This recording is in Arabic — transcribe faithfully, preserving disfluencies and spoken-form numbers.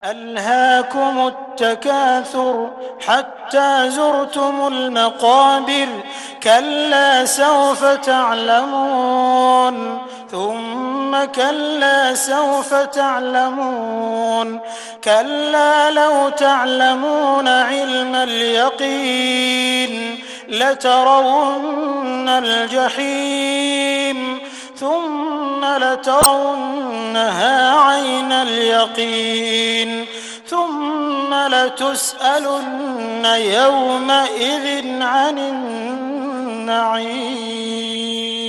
ألهاكم التكاثر حتى زرتم المقابر كلا سوف تعلمون ثم كلا سوف تعلمون كلا لو تعلمون علم اليقين لترون الجحيم ثم لترونها عين اليقين ثم لتسألن يومئذ عن النعيم.